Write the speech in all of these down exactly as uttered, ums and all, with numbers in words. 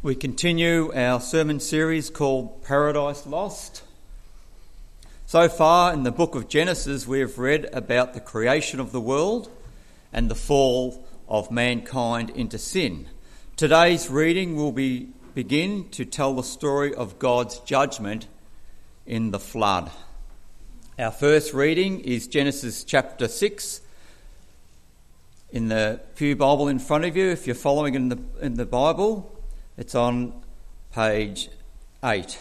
We continue our sermon series called Paradise Lost. So far in the book of Genesis, we have read about the creation of the world and the fall of mankind into sin. Today's reading will be begin to tell the story of God's judgment in the flood. Our first reading is Genesis chapter six. In the Pew Bible in front of you, if you're following in the in the Bible, it's on page eight.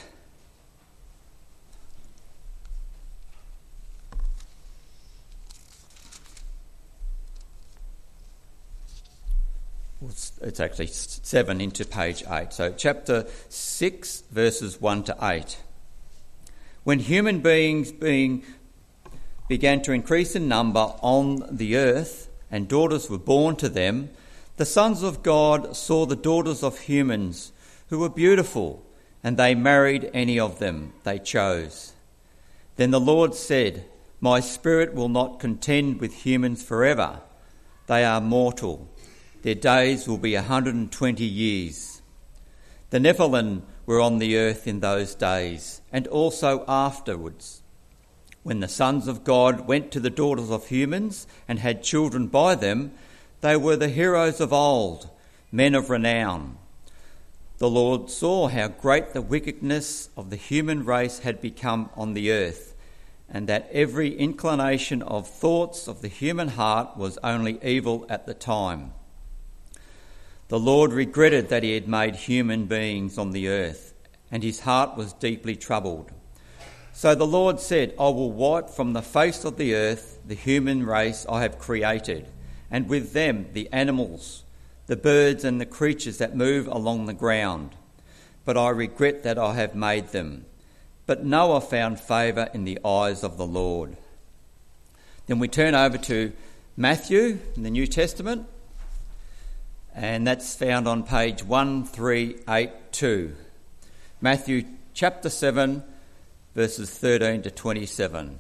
It's actually seven into page eight. So chapter six, verses one to eight. When human beings being began to increase in number on the earth, and daughters were born to them, the sons of God saw the daughters of humans who were beautiful, and they married any of them they chose. Then the Lord said, "My spirit will not contend with humans forever. They are mortal. Their days will be a hundred and twenty years." The Nephilim were on the earth in those days, and also afterwards. When the sons of God went to the daughters of humans and had children by them, they were the heroes of old, men of renown. The Lord saw how great the wickedness of the human race had become on the earth, and that every inclination of thoughts of the human heart was only evil at the time. The Lord regretted that he had made human beings on the earth, and his heart was deeply troubled. So the Lord said, "I will wipe from the face of the earth the human race I have created, and with them the animals, the birds and the creatures that move along the ground. But I regret that I have made them." But Noah found favour in the eyes of the Lord. Then we turn over to Matthew in the New Testament, and that's found on page one three eight two. Matthew chapter seven, verses thirteen to twenty-seven.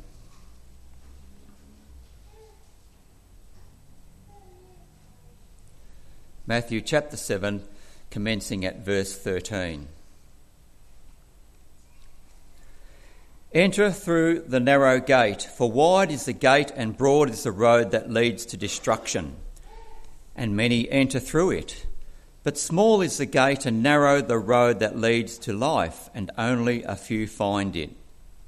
Matthew chapter seven, commencing at verse thirteen. "Enter through the narrow gate, for wide is the gate and broad is the road that leads to destruction, and many enter through it. But small is the gate and narrow the road that leads to life, and only a few find it.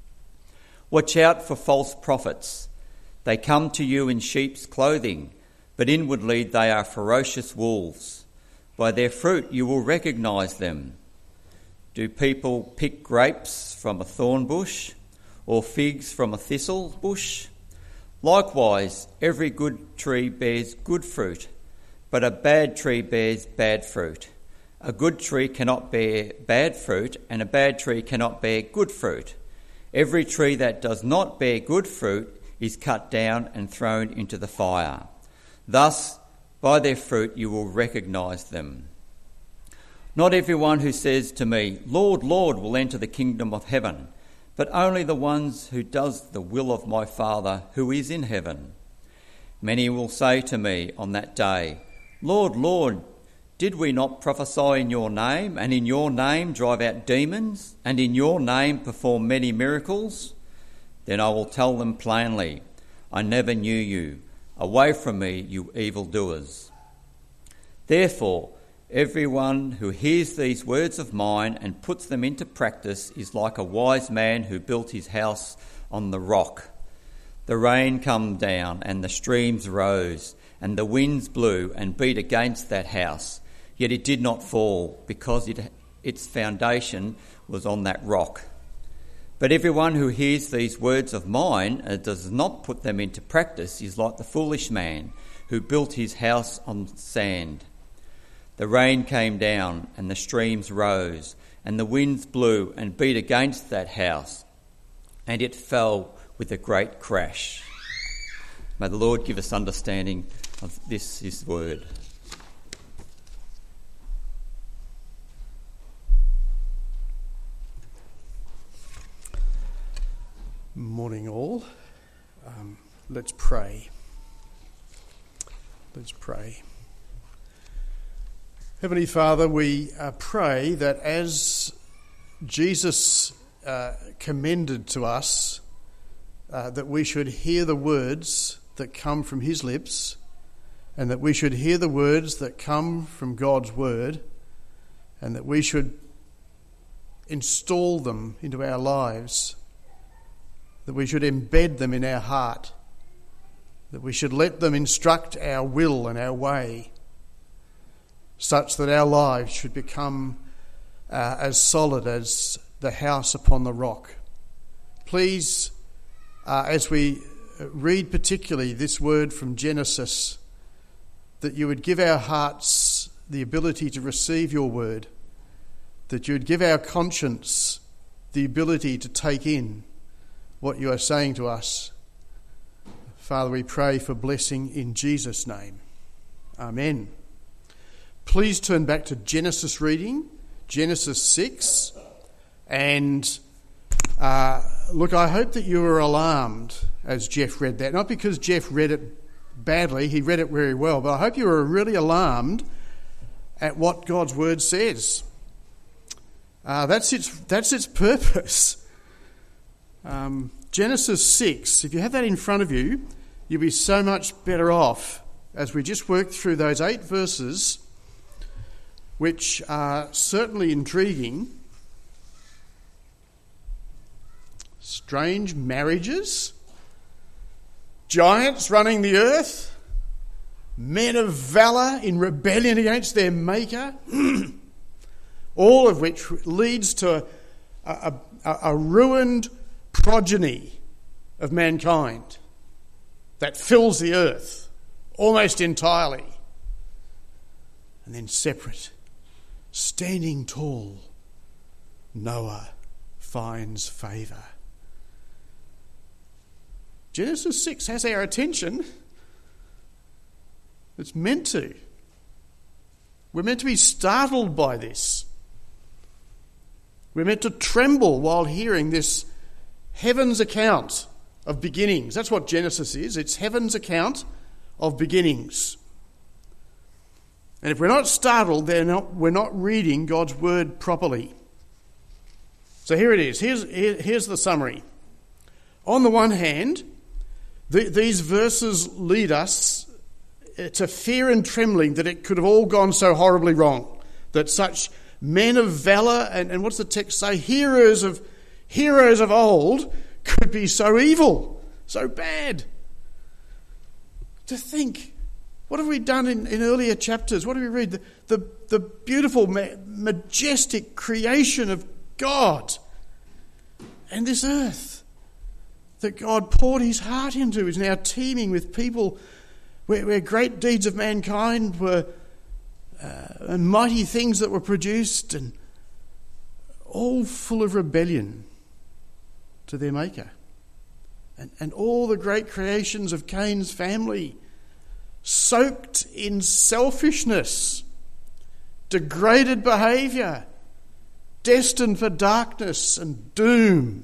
Watch out for false prophets. They come to you in sheep's clothing, but inwardly they are ferocious wolves. By their fruit you will recognise them. Do people pick grapes from a thorn bush, or figs from a thistle bush? Likewise, every good tree bears good fruit, but a bad tree bears bad fruit. A good tree cannot bear bad fruit, and a bad tree cannot bear good fruit. Every tree that does not bear good fruit is cut down and thrown into the fire. Thus, by their fruit you will recognise them. Not everyone who says to me, 'Lord, Lord,' will enter the kingdom of heaven, but only the ones who does the will of my Father who is in heaven. Many will say to me on that day, 'Lord, Lord, did we not prophesy in your name, and in your name drive out demons, and in your name perform many miracles?' Then I will tell them plainly, 'I never knew you. Away from me, you evildoers.' Therefore, everyone who hears these words of mine and puts them into practice is like a wise man who built his house on the rock. The rain came down, and the streams rose, and the winds blew and beat against that house. Yet it did not fall, because it, its foundation was on that rock. But everyone who hears these words of mine and does not put them into practice is like the foolish man who built his house on sand. The rain came down, and the streams rose, and the winds blew and beat against that house, and it fell with a great crash." May the Lord give us understanding of this, his word. Morning all. Um, let's pray. Let's pray. Heavenly Father, we uh, pray that as Jesus uh, commended to us, uh, that we should hear the words that come from his lips, and that we should hear the words that come from God's word, and that we should install them into our lives, that we should embed them in our heart, that we should let them instruct our will and our way, such that our lives should become uh, as solid as the house upon the rock. Please, uh, as we read particularly this word from Genesis, that you would give our hearts the ability to receive your word, that you would give our conscience the ability to take in what you are saying to us. Father, we pray for blessing in Jesus' name. Amen. Please turn back to Genesis reading, Genesis six. And uh, look, I hope that you were alarmed as Jeff read that. Not because Jeff read it badly, he read it very well, but I hope you were really alarmed at what God's word says. Uh, that's its that's its purpose. Um, Genesis six, if you have that in front of you, you'll be so much better off as we just work through those eight verses, which are certainly intriguing. Strange marriages, giants running the earth, men of valour in rebellion against their maker, all of which leads to a, a, a ruined progeny of mankind that fills the earth almost entirely. And then separate, standing tall, Noah finds favour. Genesis six has our attention. It's meant to. We're meant to be startled by this. We're meant to tremble while hearing this heaven's account of beginnings. That's what Genesis is. It's heaven's account of beginnings. And if we're not startled, then not, we're not reading God's word properly. So here it is. Here's, here, here's the summary. On the one hand, the, these verses lead us to fear and trembling that it could have all gone so horribly wrong, that such men of valour, and, and what's the text say? Heroes of heroes of old could be so evil, so bad. To think, what have we done in, in earlier chapters? What do we read? The, the, the beautiful, ma- majestic creation of God and this earth that God poured his heart into is now teeming with people where, where great deeds of mankind were uh, and mighty things that were produced, and all full of rebellion to their maker. And, and all the great creations of Cain's family soaked in selfishness, degraded behaviour, destined for darkness and doom.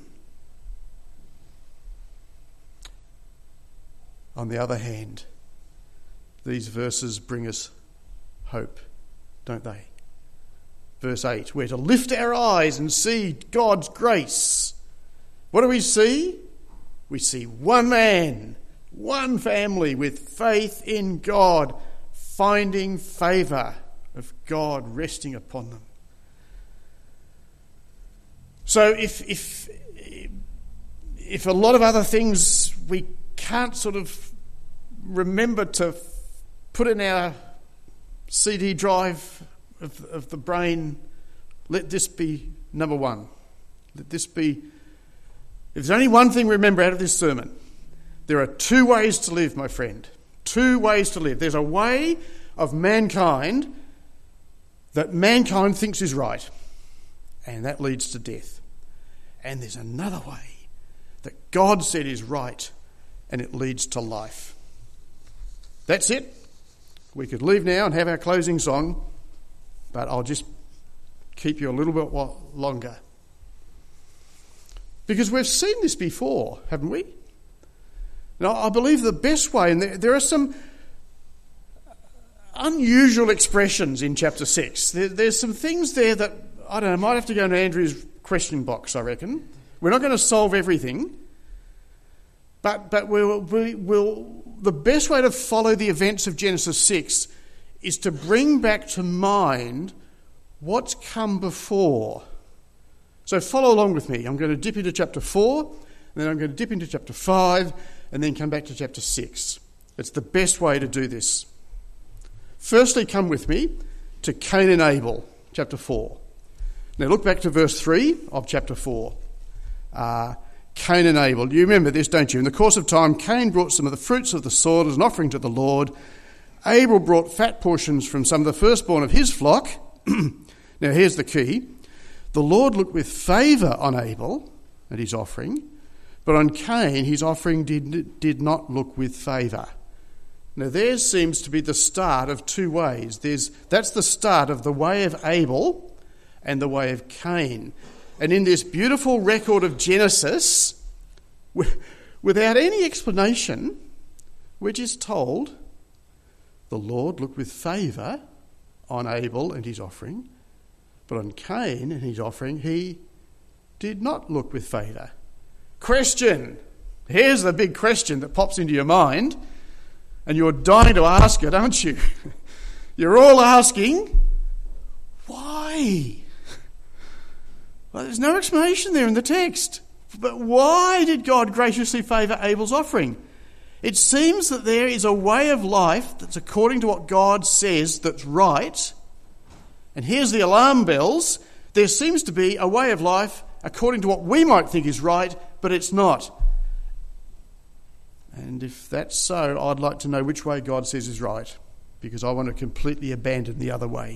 On the other hand, these verses bring us hope, don't they? Verse eight, we're to lift our eyes and see God's grace. What do we see? We see one man, one family with faith in God, finding favour of God resting upon them. So if if if a lot of other things we can't sort of remember to put in our C D drive of, of the brain, let this be number one. Let this be, if there's only one thing we remember out of this sermon, there are two ways to live, my friend. Two ways to live. There's a way of mankind that mankind thinks is right, and that leads to death. And there's another way that God said is right, and it leads to life. That's it. We could leave now and have our closing song, but I'll just keep you a little bit longer. Because we've seen this before, haven't we? Now, I believe the best way, and there, there are some unusual expressions in chapter six. There, there's some things there that, I don't know, might have to go into Andrew's question box, I reckon. We're not going to solve everything, but but we'll, we will. The best way to follow the events of Genesis six is to bring back to mind what's come before. So follow along with me. I'm going to dip into chapter four, and then I'm going to dip into chapter five, and then come back to chapter six. It's the best way to do this. Firstly, come with me to Cain and Abel, chapter four. Now look back to verse three of chapter four. Uh, Cain and Abel. You remember this, don't you? In the course of time, Cain brought some of the fruits of the soil as an offering to the Lord. Abel brought fat portions from some of the firstborn of his flock. Now here's the key. The Lord looked with favour on Abel and his offering, but on Cain his offering did, did not look with favour. Now there seems to be the start of two ways. There's, that's the start of the way of Abel and the way of Cain. And in this beautiful record of Genesis, without any explanation, we're just told the Lord looked with favour on Abel and his offering, but on Cain and his offering he did not look with favour. Question. Here's the big question that pops into your mind, and you're dying to ask it, aren't you? You're all asking, why? Well, there's no explanation there in the text. But why did God graciously favour Abel's offering? It seems that there is a way of life that's according to what God says that's right. And here's the alarm bells. There seems to be a way of life according to what we might think is right, but it's not. And if that's so, I'd like to know which way God says is right, because I want to completely abandon the other way.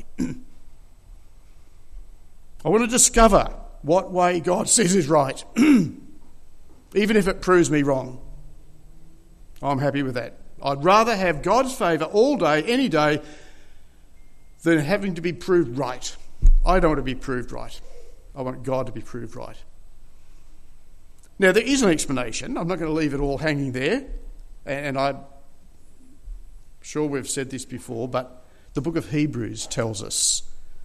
I want to discover what way God says is right, even if it proves me wrong. I'm happy with that. I'd rather have God's favour all day, any day, than having to be proved right. I don't want to be proved right. I want God to be proved right. Now, there is an explanation. I'm not going to leave it all hanging there. And I'm sure we've said this before, but the book of Hebrews tells us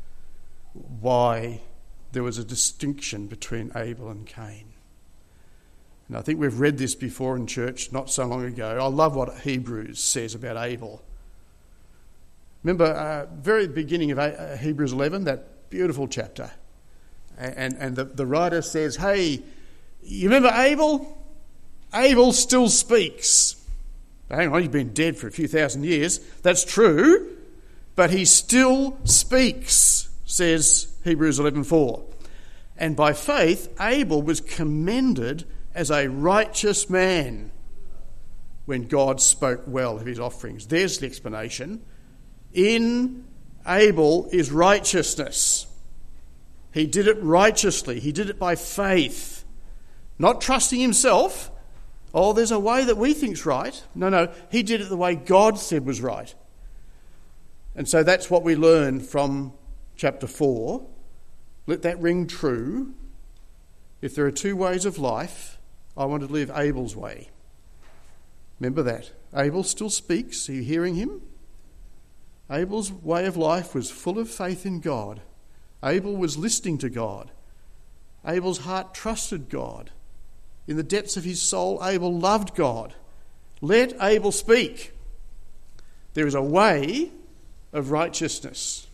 why there was a distinction between Abel and Cain. And I think we've read this before in church not so long ago. I love what Hebrews says about Abel. Remember, uh, very beginning of uh, Hebrews eleven, that beautiful chapter. And, and the, the writer says, hey, you remember Abel? Abel still speaks. Hang on, he's been dead for a few thousand years. That's true, but he still speaks, says Hebrews eleven four. And by faith, Abel was commended as a righteous man when God spoke well of his offerings. There's the explanation. In Abel is righteousness. He did it righteously. He did it by faith, not trusting himself. Oh, there's a way that we think's right. No, no, he did it the way God said was right. And so that's what we learn from chapter four. Let that ring true. If there are two ways of life, I want to live Abel's way. Remember that. Abel still speaks. Are you hearing him? Abel's way of life was full of faith in God. Abel was listening to God. Abel's heart trusted God. In the depths of his soul, Abel loved God. Let Abel speak. There is a way of righteousness.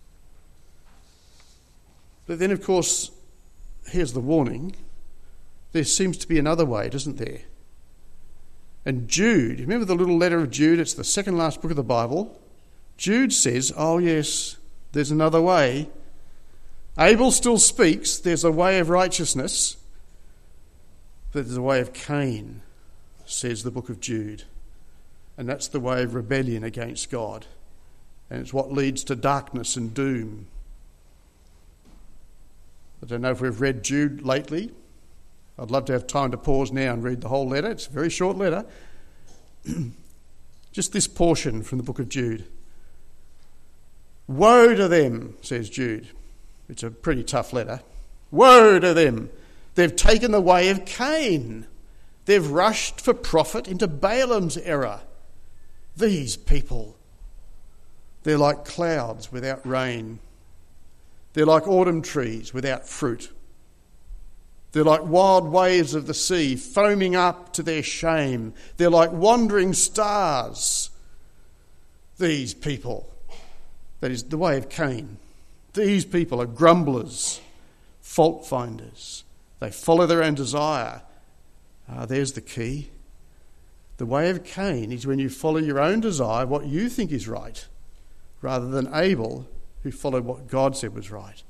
But then, of course, here's the warning. There seems to be another way, doesn't there? And Jude, remember the little letter of Jude? It's the second last book of the Bible. Jude says, oh yes, there's another way. Abel still speaks. There's a way of righteousness. But there's a way of Cain, says the book of Jude. And that's the way of rebellion against God. And it's what leads to darkness and doom. I don't know if we've read Jude lately. I'd love to have time to pause now and read the whole letter. It's a very short letter. Just this portion from the book of Jude. Woe to them, says Jude. It's a pretty tough letter. Woe to them. They've taken the way of Cain. They've rushed for profit into Balaam's error. These people, They're like clouds without rain. They're like autumn trees without fruit. They're like wild waves of the sea foaming up to their shame. They're like wandering stars. These people, that is the way of Cain, these people are grumblers, fault finders. They follow their own desire. Ah, there's the key. The way of Cain is when you follow your own desire, what you think is right, rather than Abel, who followed what God said was right.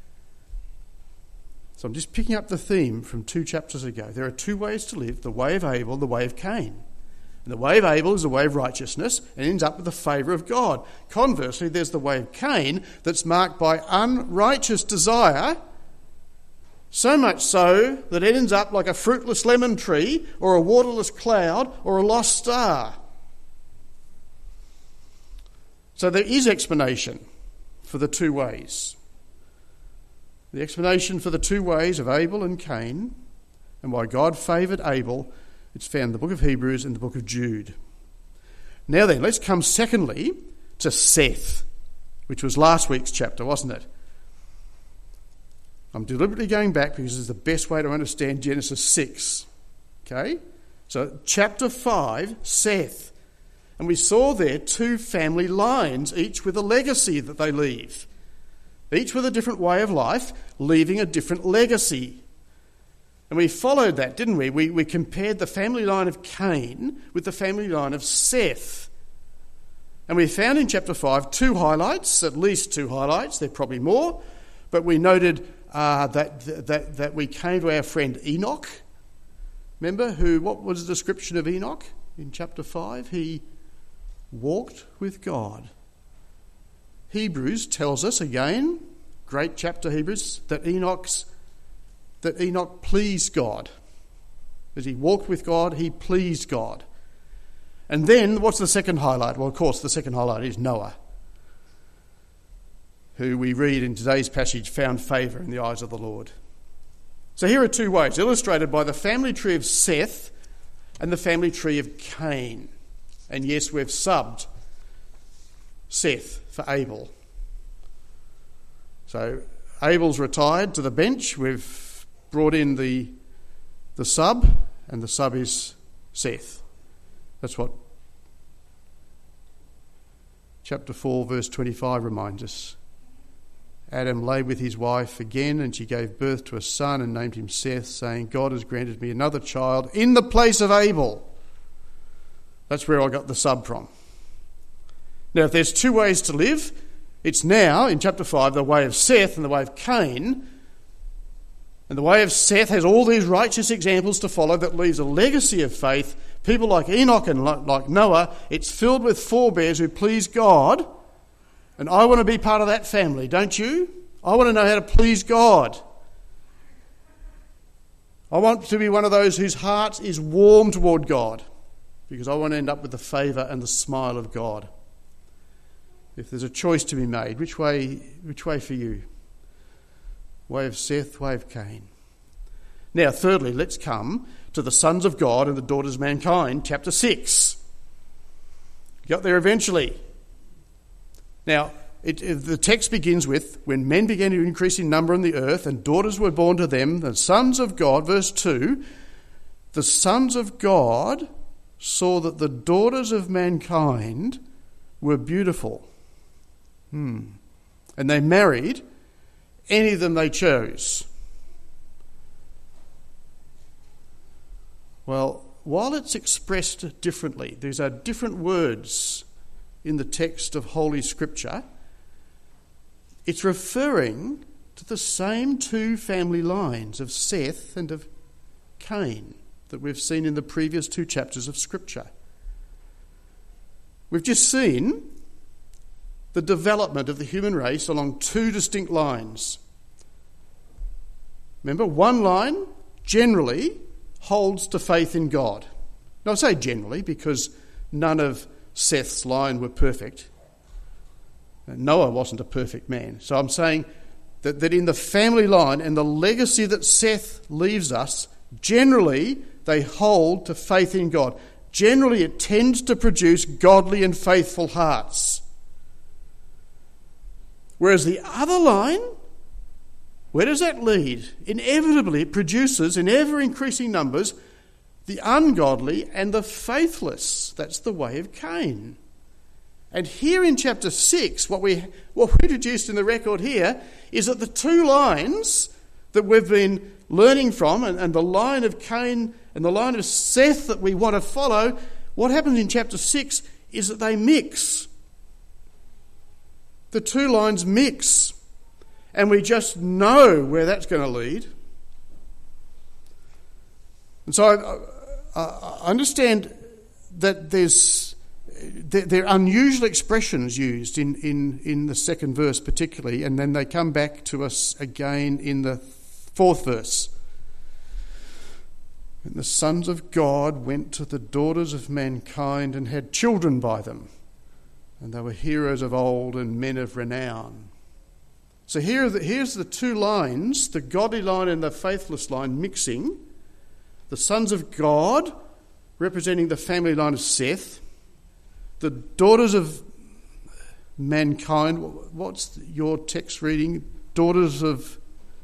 So I'm just picking up the theme from two chapters ago. There are two ways to live, the way of Abel, the way of Cain. And the way of Abel is the way of righteousness and ends up with the favour of God. Conversely, there's the way of Cain that's marked by unrighteous desire, so much so that it ends up like a fruitless lemon tree or a waterless cloud or a lost star. So there is explanation for the two ways. The explanation for the two ways of Abel and Cain and why God favoured Abel, it's found in the book of Hebrews and the book of Jude. Now then, let's come secondly to Seth, which was last week's chapter, wasn't it? I'm deliberately going back because it's the best way to understand Genesis six. Okay? So chapter five, Seth. And we saw there two family lines, each with a legacy that they leave. Each with a different way of life, leaving a different legacy. And we followed that, didn't we? We, we compared the family line of Cain with the family line of Seth. And we found in chapter five two highlights, at least two highlights, there are probably more, but we noted uh, that, that, that we came to our friend Enoch. Remember, who? What was the description of Enoch in chapter five? He walked with God. Hebrews tells us again, great chapter Hebrews, that Enoch's that Enoch pleased God. As he walked with God, he pleased God. And then, what's the second highlight? Well, of course, the second highlight is Noah, who we read in today's passage found favour in the eyes of the Lord. So here are two ways, illustrated by the family tree of Seth and the family tree of Cain. And yes, we've subbed Seth for Abel. So Abel's retired to the bench. We've brought in the the sub, and the sub is Seth. That's what chapter four, verse twenty-five reminds us. Adam lay with his wife again, and she gave birth to a son and named him Seth, saying, God has granted me another child in the place of Abel. That's where I got the sub from. Now, if there's two ways to live, it's now, in chapter five, the way of Seth and the way of Cain. And the way of Seth has all these righteous examples to follow that leaves a legacy of faith. People like Enoch and like Noah, it's filled with forebears who please God. And I want to be part of that family, don't you? I want to know how to please God. I want to be one of those whose heart is warm toward God, because I want to end up with the favour and the smile of God. If there's a choice to be made, which way, which way for you? Way of Seth, way of Cain. Now, thirdly, let's come to the sons of God and the daughters of mankind, chapter six. Got there eventually. Now, it, it, the text begins with, when men began to increase in number on the earth and daughters were born to them, the sons of God, verse two, the sons of God saw that the daughters of mankind were beautiful. Hmm. And they married any of them they chose. Well, while it's expressed differently, these are different words in the text of Holy Scripture, it's referring to the same two family lines of Seth and of Cain that we've seen in the previous two chapters of Scripture. We've just seen the development of the human race along two distinct lines. Remember, one line generally holds to faith in God. Now I say generally because none of Seth's line were perfect. Noah wasn't a perfect man. So I'm saying that, that in the family line and the legacy that Seth leaves us, generally they hold to faith in God. Generally it tends to produce godly and faithful hearts. Whereas the other line, where does that lead? Inevitably, it produces in ever-increasing numbers the ungodly and the faithless. That's the way of Cain. And here in chapter six, what we what we introduced in the record here is that the two lines that we've been learning from, and, and the line of Cain and the line of Seth that we want to follow, what happens in chapter six is that they mix. The two lines mix. And we just know where that's going to lead. And so I, I understand that there's there are unusual expressions used in, in, in the second verse particularly, and then they come back to us again in the fourth verse. And the sons of God went to the daughters of mankind and had children by them, and they were heroes of old and men of renown. So here are the, here's the two lines, the godly line and the faithless line mixing. The sons of God, representing the family line of Seth. The daughters of mankind, what's your text reading? Daughters of...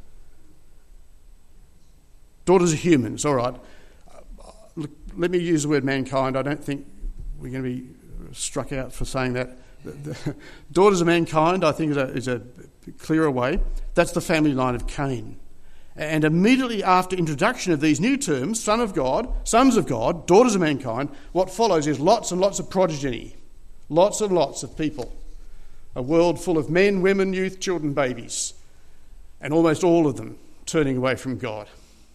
Daughters of humans, all right. Look, let me use the word mankind. I don't think we're going to be struck out for saying that. The, the, daughters of mankind, I think, is a, is a clearer way. That's the family line of Cain. And immediately after introduction of these new terms, son of God, sons of God, daughters of mankind, what follows is lots and lots of progeny, lots and lots of people. A world full of men, women, youth, children, babies, and almost all of them turning away from God.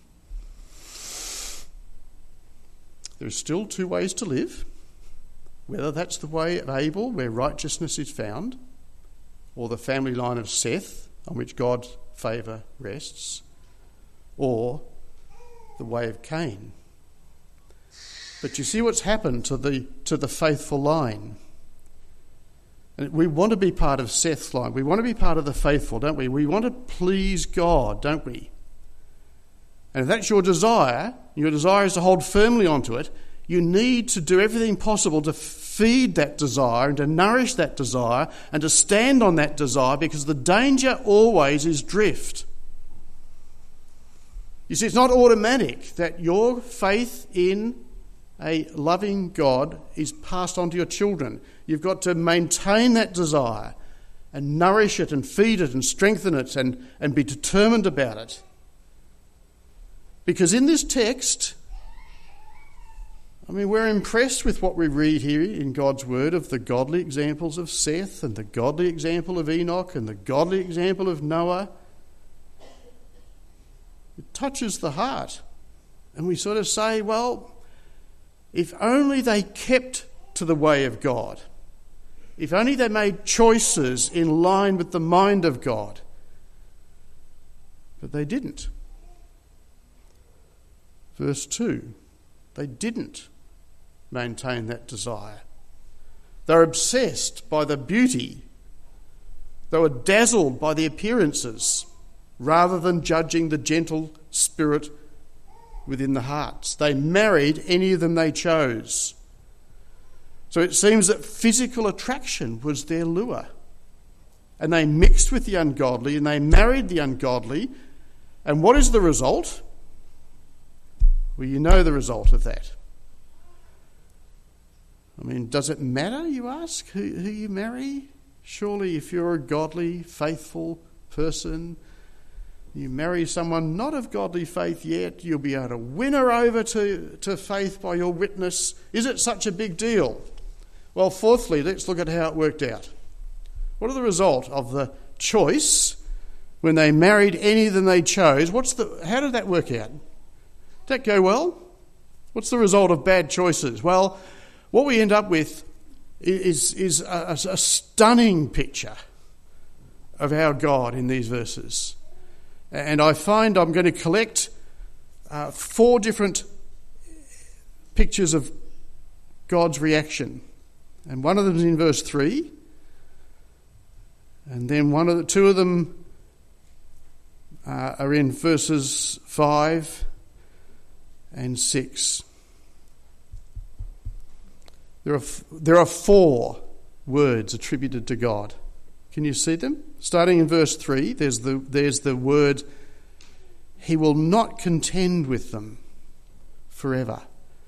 There are still two ways to live, whether that's the way of Abel, where righteousness is found, or the family line of Seth, on which God's favour rests, or the way of Cain. But you see what's happened to the to the faithful line. And we want to be part of Seth's line. We want to be part of the faithful, don't we? We want to please God, don't we? And if that's your desire, your desire is to hold firmly onto it, you need to do everything possible to feed that desire and to nourish that desire and to stand on that desire, because the danger always is drift. You see, it's not automatic that your faith in a loving God is passed on to your children. You've got to maintain that desire and nourish it and feed it and strengthen it and, and be determined about it. Because in this text, I mean, we're impressed with what we read here in God's word of the godly examples of Seth and the godly example of Enoch and the godly example of Noah. It touches the heart. And we sort of say, well, if only they kept to the way of God, if only they made choices in line with the mind of God. But they didn't. Verse two, they didn't maintain that desire. They were obsessed by the beauty. They were dazzled by the appearances, rather than judging the gentle spirit within the hearts. They married any of them they chose. So it seems that physical attraction was their lure. And they mixed with the ungodly and they married the ungodly. And what is the result? Well, you know the result of that. I mean, does it matter, you ask, who, who you marry? Surely if you're a godly, faithful person, you marry someone not of godly faith yet, you'll be able to win her over to, to faith by your witness. Is it such a big deal? Well, fourthly, let's look at how it worked out. What are the result of the choice when they married any of them they chose? What's the? How did that work out? Did that go well? What's the result of bad choices? Well, what we end up with is, is a, a stunning picture of our God in these verses. And I find I'm going to collect uh, four different pictures of God's reaction. And one of them is in verse three. And then one of the two of them uh, are in verses five and six. There are there are four words attributed to God Can you see them? Starting in verse three, there's the, there's the word, he will not contend with them forever.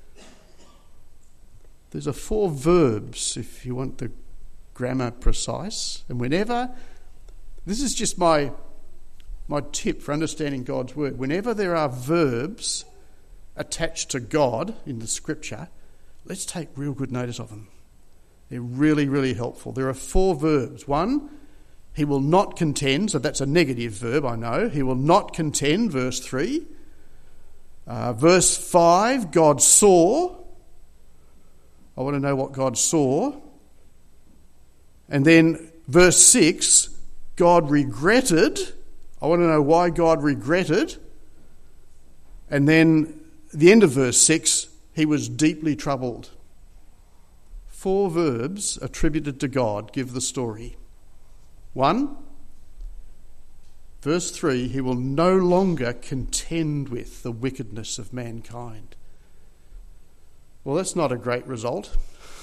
There's a four verbs, if you want the grammar precise. And whenever, this is just my, my tip for understanding God's word. Whenever there are verbs attached to God in the scripture, let's take real good notice of them. They're really, really helpful. There are four verbs. One, he will not contend, so that's a negative verb, I know. He will not contend, verse three. Uh, verse five, God saw. I want to know what God saw. And then verse six, God regretted. I want to know why God regretted. And then the end of verse six, he was deeply troubled. Four verbs attributed to God give the story. One, verse three, he will no longer contend with the wickedness of mankind. Well, that's not a great result.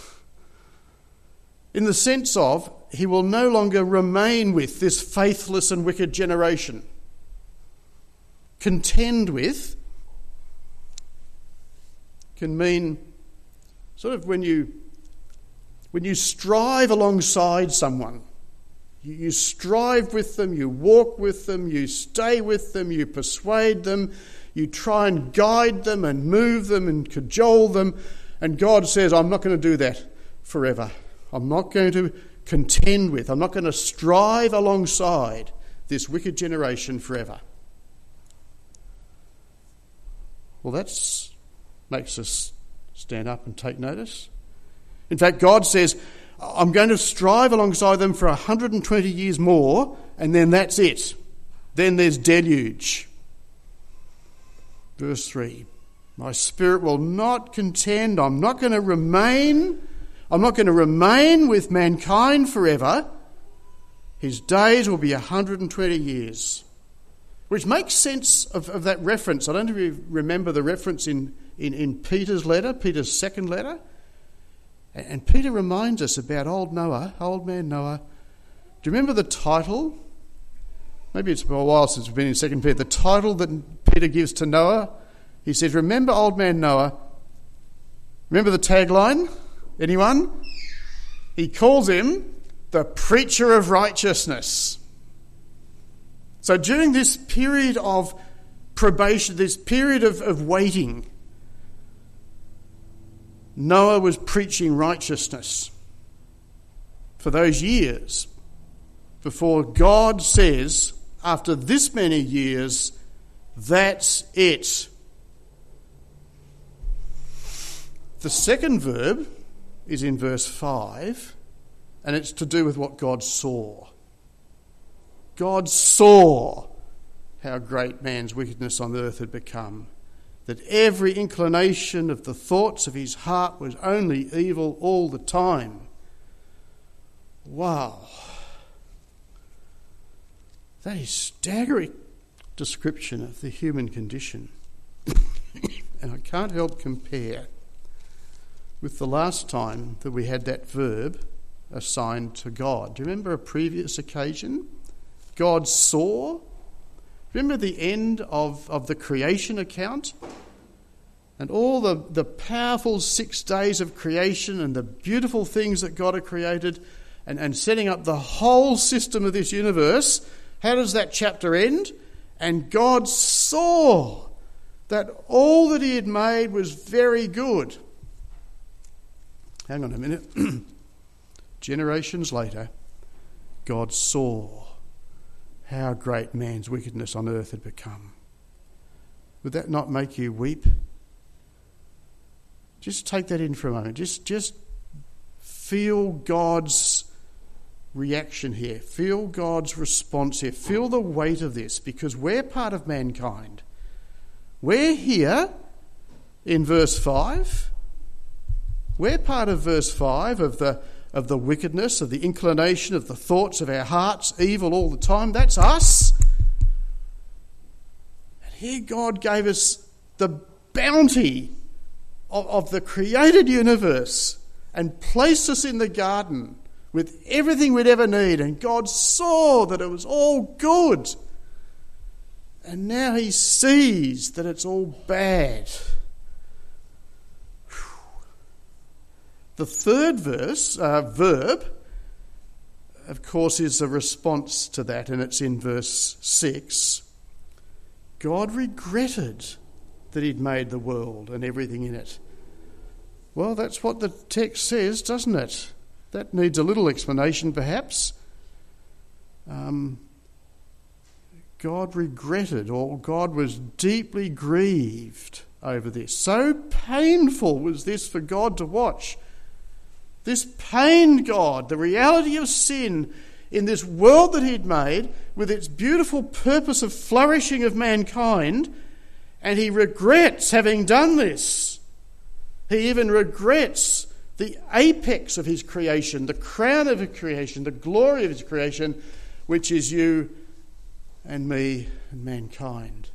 In the sense of, he will no longer remain with this faithless and wicked generation. Contend with can mean sort of when you when you strive alongside someone. You, you strive with them, you walk with them, you stay with them, you persuade them, you try and guide them and move them and cajole them. And God says, I'm not going to do that forever. I'm not going to contend with, I'm not going to strive alongside this wicked generation forever. Well, that makes us stand up and take notice. In fact, God says, I'm going to strive alongside them for one hundred twenty years more, and then that's it. Then there's deluge. Verse three, my spirit will not contend, I'm not going to remain, I'm not going to remain with mankind forever. His days will be one hundred twenty years. Which makes sense of, of that reference. I don't know if you remember the reference in, in, in Peter's letter, Peter's second letter. And, and Peter reminds us about old Noah, old man Noah. Do you remember the title? Maybe it's been a while since we've been in Second Peter. The title that Peter gives to Noah, he says, remember old man Noah. Remember the tagline? Anyone? He calls him the preacher of righteousness. So during this period of probation, this period of, of waiting, Noah was preaching righteousness for those years before God says, after this many years, that's it. The second verb is in verse five, and it's to do with what God saw. God saw how great man's wickedness on earth had become, that every inclination of the thoughts of his heart was only evil all the time. Wow. That is staggering description of the human condition. And I can't help compare with the last time that we had that verb assigned to God. Do you remember a previous occasion? God saw. Remember the end of, of the creation account? And all the, the powerful six days of creation and the beautiful things that God had created and, and setting up the whole system of this universe. How does that chapter end? And God saw that all that he had made was very good. Hang on a minute. Generations later, God saw how great man's wickedness on earth had become. Would that not make you weep? Just take that in for a moment. Just, just feel God's reaction here. Feel God's response here. Feel the weight of this, because we're part of mankind. We're here in verse five. We're part of verse five of the of the wickedness, of the inclination, of the thoughts of our hearts, evil all the time. That's us. And here God gave us the bounty of, of the created universe and placed us in the garden with everything we'd ever need, and God saw that it was all good. And now he sees that it's all bad. The third verse, uh, verb, of course, is a response to that, and it's in verse six. God regretted that he'd made the world and everything in it. Well, that's what the text says, doesn't it? That needs a little explanation, perhaps. Um, God regretted, or God was deeply grieved over this. So painful was this for God to watch. This pained God, the reality of sin in this world that he'd made, with its beautiful purpose of flourishing of mankind, and he regrets having done this. He even regrets the apex of his creation, the crown of his creation, the glory of his creation, which is you and me and mankind.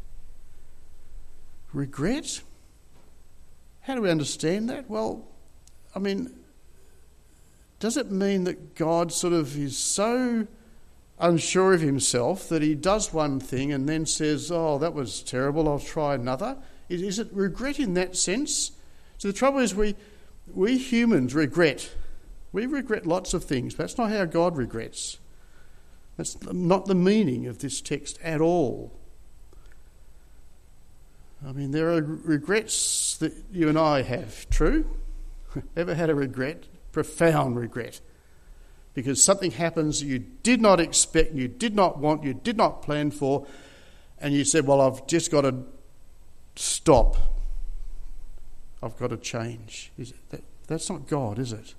Regret? How do we understand that? Well, I mean, does it mean that God sort of is so unsure of himself that he does one thing and then says, oh, that was terrible, I'll try another? Is, is it regret in that sense? So the trouble is we we humans regret. We regret lots of things, but that's not how God regrets. That's not the meaning of this text at all. I mean, there are regrets that you and I have, true? Ever had a regret? Profound regret, because something happens you did not expect, you did not want, you did not plan for, and you said, well, I've just got to stop. I've got to change. Is it that, that's not God, is it?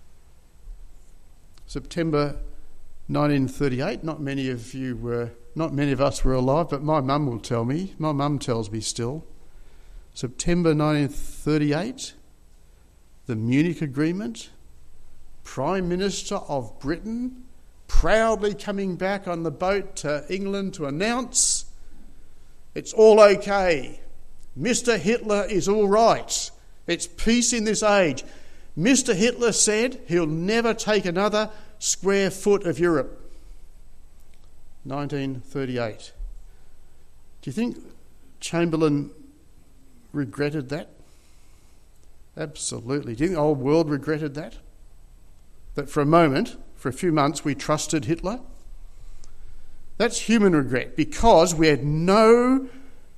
September nineteen thirty-eight, not many of you were, not many of us were alive, but my mum will tell me, my mum tells me still. September nineteen thirty-eight, the Munich Agreement, Prime Minister of Britain proudly coming back on the boat to England to announce it's all okay. Mister Hitler is all right. It's peace in this age. Mister Hitler said he'll never take another square foot of Europe. nineteen thirty-eight. Do you think Chamberlain regretted that? Absolutely. Do you think the whole world regretted that? That for a moment, for a few months, we trusted Hitler? That's human regret, because we had no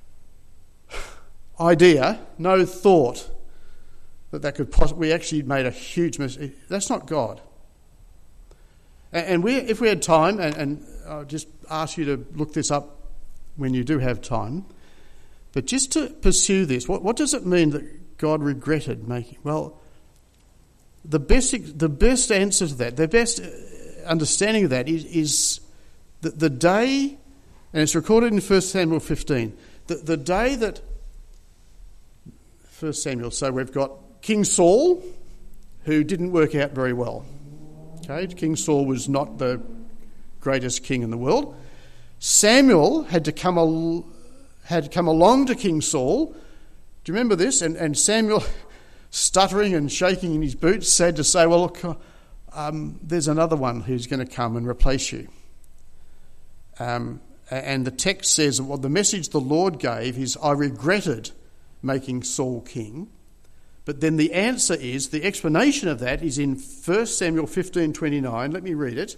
idea, no thought that that could possibly, we actually made a huge mistake. That's not God. And we, if we had time, and, and I'll just ask you to look this up when you do have time, but just to pursue this, what, what does it mean that God regretted making? Well, the best the best answer to that, the best understanding of that is, is the, the day, and it's recorded in First Samuel fifteen, the, the day that, First Samuel, so we've got King Saul, who didn't work out very well. Okay, King Saul was not the greatest king in the world. Samuel had to come al- had come along to King Saul. Do you remember this? And, and Samuel, stuttering and shaking in his boots, said to say, well, look, um, there's another one who's going to come and replace you. Um, and the text says, well, the message the Lord gave is, I regretted making Saul king. But then the answer is, the explanation of that is in First Samuel fifteen twenty-nine. Let me read it.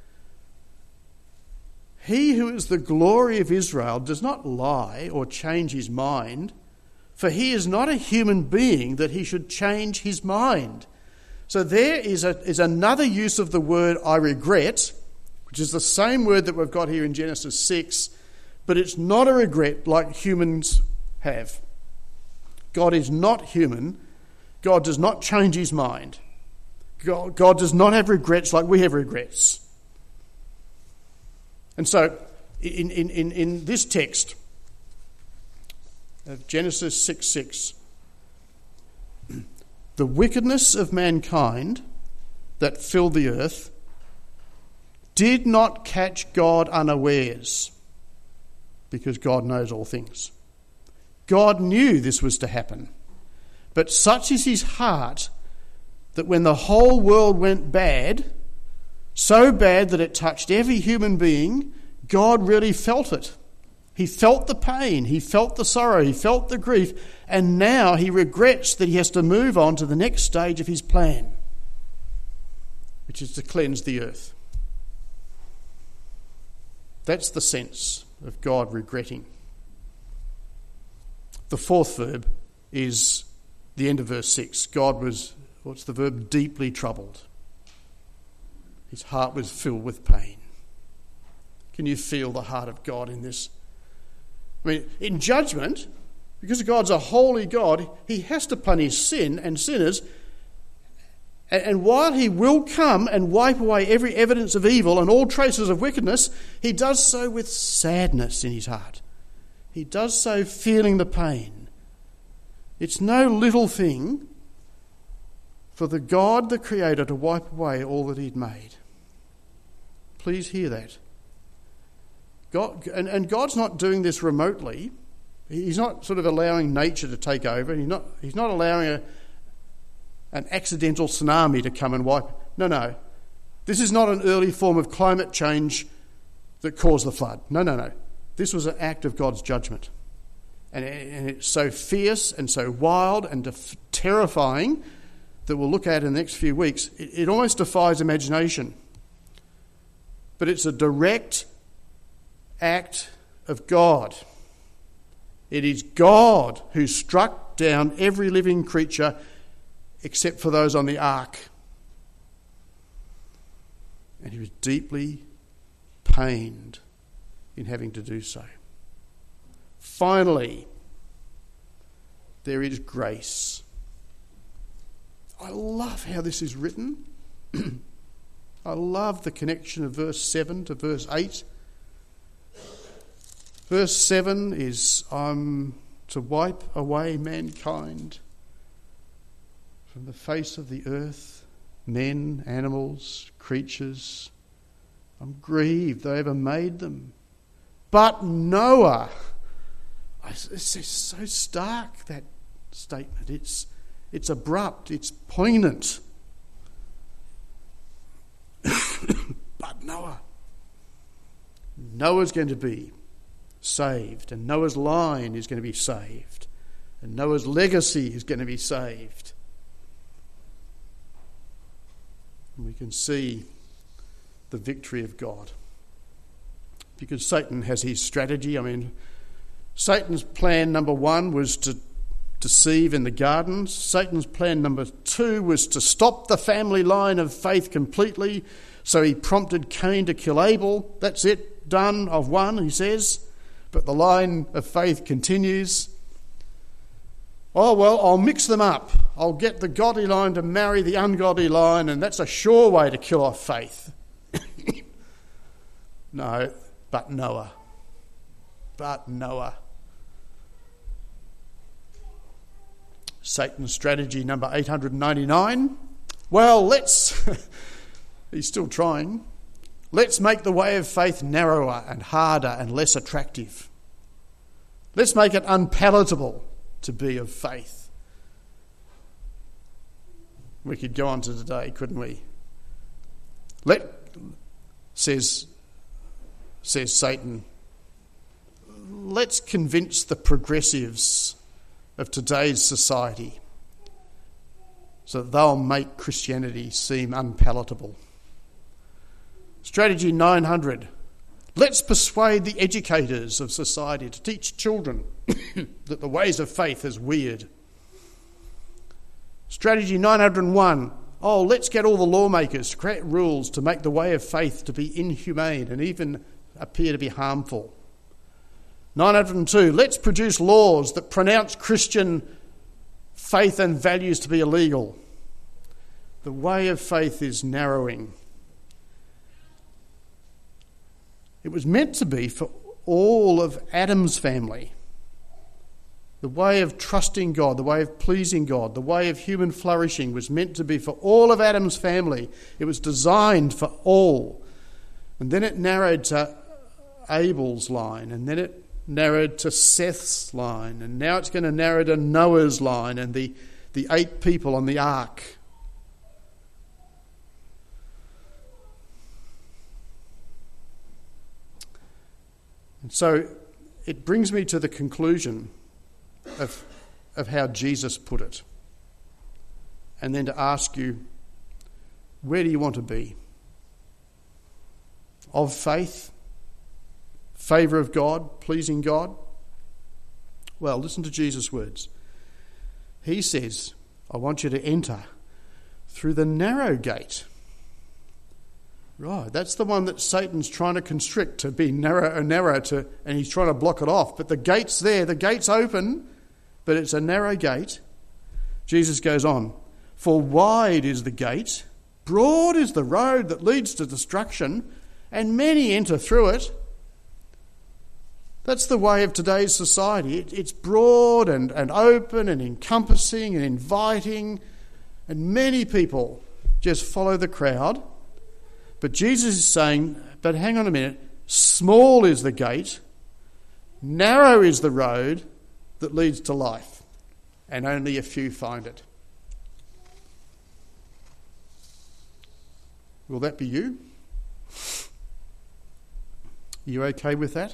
He who is the glory of Israel does not lie or change his mind, for he is not a human being that he should change his mind. So there is, a, is another use of the word I regret, which is the same word that we've got here in Genesis six, but it's not a regret like humans have. God is not human. God does not change his mind. God, God does not have regrets like we have regrets. And so, in, in, in, in this text of Genesis six six, the wickedness of mankind that filled the earth did not catch God unawares, because God knows all things. God knew this was to happen. But such is his heart that when the whole world went bad, So bad that it touched every human being. God really felt it. He felt the pain, he felt the sorrow, he felt the grief, and now he regrets that he has to move on to the next stage of his plan, which is to cleanse the earth. That's the sense of God regretting. The fourth verb is the end of verse six. God was, what's the verb? Deeply troubled. His heart was filled with pain. Can you feel the heart of God in this? I mean, in judgment, because God's a holy God, he has to punish sin and sinners. And while he will come and wipe away every evidence of evil and all traces of wickedness, he does so with sadness in his heart. He does so feeling the pain. It's no little thing for the God, the Creator, to wipe away all that he'd made. Please hear that. God, and, and God's not doing this remotely. He's not sort of allowing nature to take over. He's not, he's not allowing a an accidental tsunami to come and wipe. No, no. This is not an early form of climate change that caused the flood. No, no, no. This was an act of God's judgment. And, and it's so fierce and so wild and def- terrifying that we'll look at in the next few weeks. It, it almost defies imagination. But it's a direct act of God. It is God who struck down every living creature except for those on the ark. And he was deeply pained in having to do so. Finally, there is grace. I love how this is written. I love the connection of verse seven to verse eight. Verse seven is, I'm to wipe away mankind from the face of the earth, men, animals, creatures. I'm grieved they ever made them. But Noah, it's so stark, that statement. It's, it's abrupt, it's poignant. But Noah. Noah's going to be saved, and Noah's line is going to be saved, and Noah's legacy is going to be saved. And we can see the victory of God. Because Satan has his strategy. I mean, Satan's plan number one was to deceive in the gardens. Satan's plan number two was to stop the family line of faith completely. So he prompted Cain to kill Abel. That's it, done, I've won, he says. But the line of faith continues. Oh, well, I'll mix them up. I'll get the godly line to marry the ungodly line, and that's a sure way to kill off faith. No, but Noah. But Noah. Satan's strategy number eight hundred ninety-nine. Well, let's... He's still trying. Let's make the way of faith narrower and harder and less attractive. Let's make it unpalatable to be of faith. We could go on to today, couldn't we? Let, says, says Satan, let's convince the progressives of today's society so that they'll make Christianity seem unpalatable. Strategy nine hundred. Let's persuade the educators of society to teach children that the ways of faith is weird. Strategy nine hundred one. Oh, let's get all the lawmakers to create rules to make the way of faith to be inhumane and even appear to be harmful. nine hundred two. Let's produce laws that pronounce Christian faith and values to be illegal. The way of faith is narrowing. It was meant to be for all of Adam's family. The way of trusting God, the way of pleasing God, the way of human flourishing was meant to be for all of Adam's family. It was designed for all. And then it narrowed to Abel's line, and then it narrowed to Seth's line, and now it's going to narrow to Noah's line and the, the eight people on the ark. So it brings me to the conclusion of, of how Jesus put it. And then to ask you, where do you want to be? Of faith? Favour of God? Pleasing God? Well, listen to Jesus' words. He says, I want you to enter through the narrow gate. Right, that's the one that Satan's trying to constrict to be narrow and narrow, to, and he's trying to block it off. But the gate's there, the gate's open, but it's a narrow gate. Jesus goes on, for wide is the gate, broad is the road that leads to destruction, and many enter through it. That's the way of today's society. It, it's broad and, and open and encompassing and inviting, and many people just follow the crowd. But Jesus is saying, but hang on a minute, small is the gate, narrow is the road that leads to life, and only a few find it. Will that be you? Are you okay with that?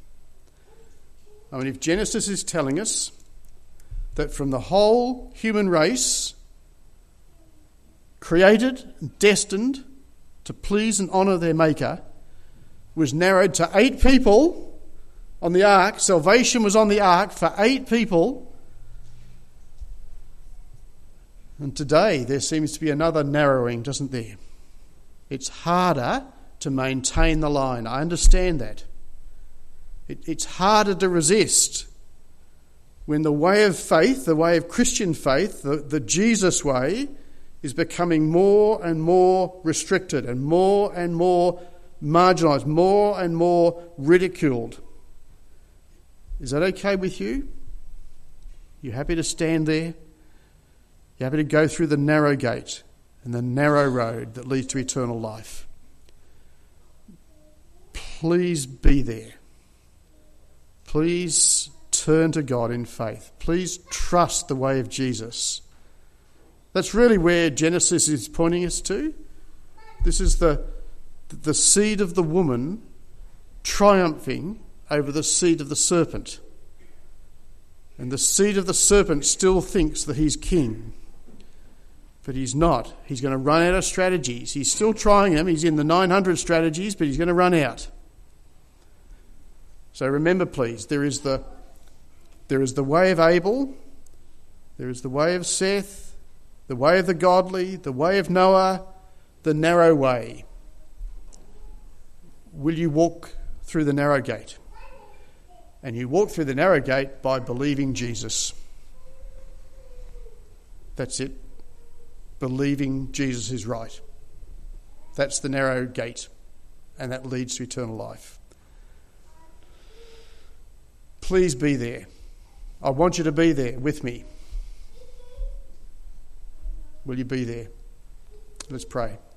I mean, if Genesis is telling us that from the whole human race, created and destined to please and honour their Maker, was narrowed to eight people on the ark, salvation was on the ark for eight people, and today there seems to be another narrowing, doesn't there? It's harder to maintain the line. I understand that. It, it's harder to resist when the way of faith, the way of Christian faith, the, the Jesus way, is becoming more and more restricted and more and more marginalised, more and more ridiculed. Is that okay with you? You happy to stand there? You happy to go through the narrow gate and the narrow road that leads to eternal life? Please be there. Please turn to God in faith. Please trust the way of Jesus. That's really where Genesis is pointing us to. This is the, the seed of the woman triumphing over the seed of the serpent. And the seed of the serpent still thinks that he's king. But he's not. He's going to run out of strategies. He's still trying them. He's in the nine hundred strategies, but he's going to run out. So remember, please, there is the, there is the way of Abel, there is the way of Seth, the way of the godly, the way of Noah, the narrow way. Will you walk through the narrow gate? And you walk through the narrow gate by believing Jesus. That's it. Believing Jesus is right. That's the narrow gate, and that leads to eternal life. Please be there. I want you to be there with me. Will you be there? Let's pray.